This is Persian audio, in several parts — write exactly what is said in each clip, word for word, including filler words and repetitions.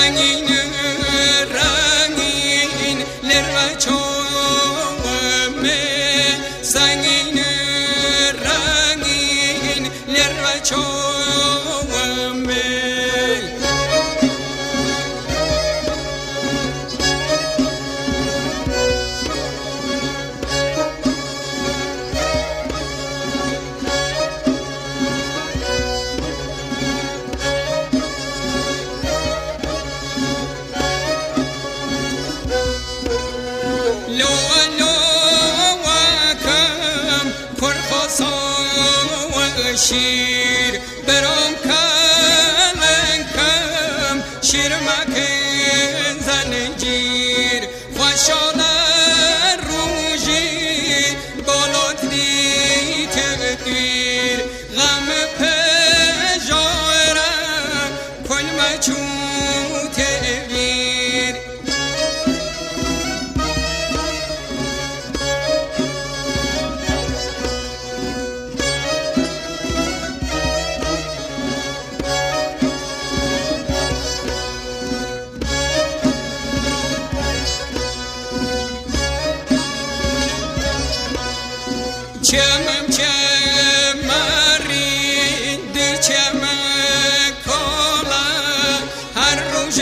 سنگین رنگین لرچومه سنگین رنگین لرچومه شیر برام کلن کم شیر مکن زنجیر خوشان روژی بالات دی تغییر غم پجارم کل مچون تغییر چمم چمری دی چم کالا هر روز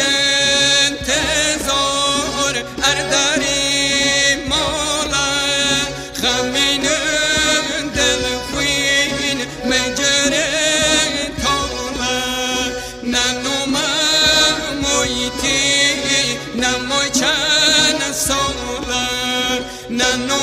انتظار ارداری مالا خمین دل خوین مجره تالا ننوم مویتی نموی چند سالا ننوم